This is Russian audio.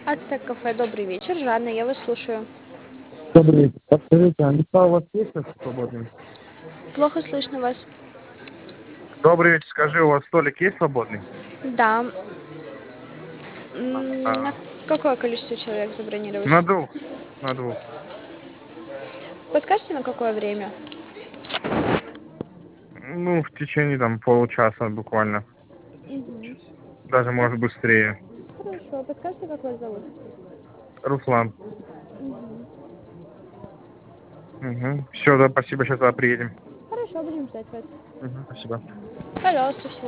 Ацтек кафе, добрый вечер. Жанна, я вас слушаю. Добрый вечер. Подскажите, а места у вас есть свободные? Плохо слышно вас. Добрый вечер. Скажи, у вас столик есть свободный? Да. На А, какое количество человек забронировать? на двух. На двух. Подскажите, на какое время? Ну, в течение там получаса буквально. Мгм. Даже может быстрее. Хорошо. Подскажите, как вас зовут? Руслан. Мгм. Угу. Все, да, спасибо, сейчас приедем. Хорошо, будем ждать вас. Угу, спасибо. Пожалуйста, всего